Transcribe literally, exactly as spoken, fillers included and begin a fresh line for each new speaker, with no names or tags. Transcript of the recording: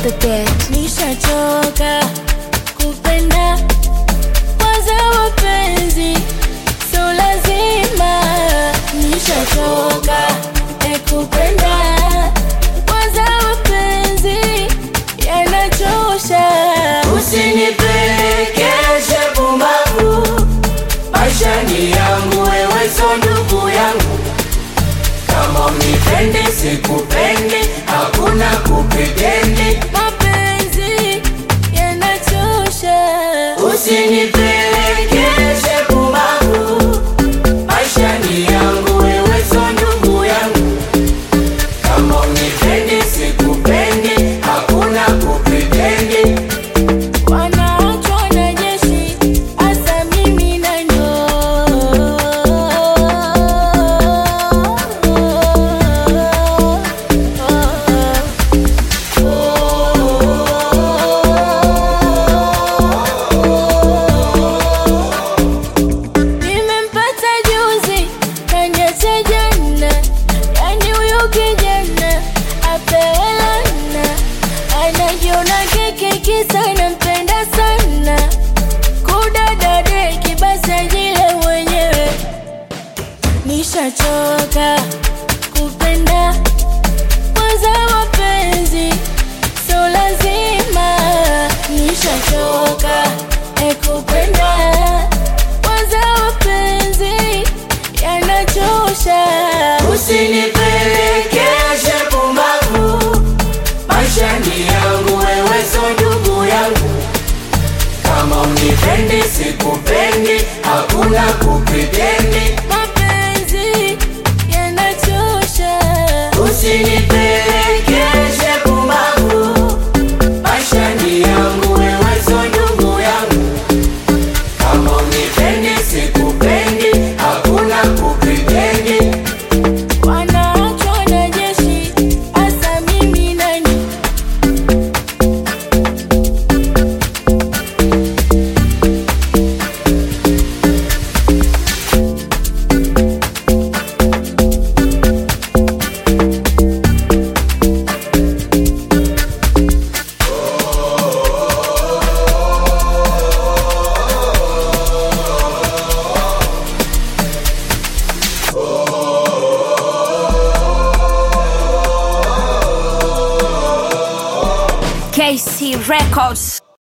the dead.
Nishachoka kupenda kwanza wapenzi so lazima. Nishachoka e kupenda kwanza wapenzi yanachosha.
Usinipelekeshe pumbavu, maisha ni yangu, wewe so ndugu yangu. Kama unipendi sikupendi, hakuna kupetendi.
Mapenzi yanachosha.
Usinipelekeshe pumbavu, maisha ni yangu, wewe so ndugu yangu. Kama unipendi sikupendi, hakuna kupetendi.
Wanaachwa na jeshi, asa mimi nanyo. Nimempata juzi, kaniacha jana. Yani huyu kijana apewe laana. Anajiona keke kisa nampenda sana. Kudadade kibasa jile mwenyewe. Nishachoka kupenda kwanza wapenzi so lazima. Nishachoka e kupenda kwanza wapenzi yanachosha.
Usinipelekeshe pumbavu, maisha ni yangu, wewe so ndugu yangu. Kama unipendi sikupendi, hakuna kupetendi.
Mapenzi yanachosha.
Usinipelekeshe pumbavu, maisha ni yangu, wewe so ndugu yangu. Kama unipendi sikupendi, hakuna kupetendi.
Wanaachwa na jeshi, asa mimi nani?
K C Records.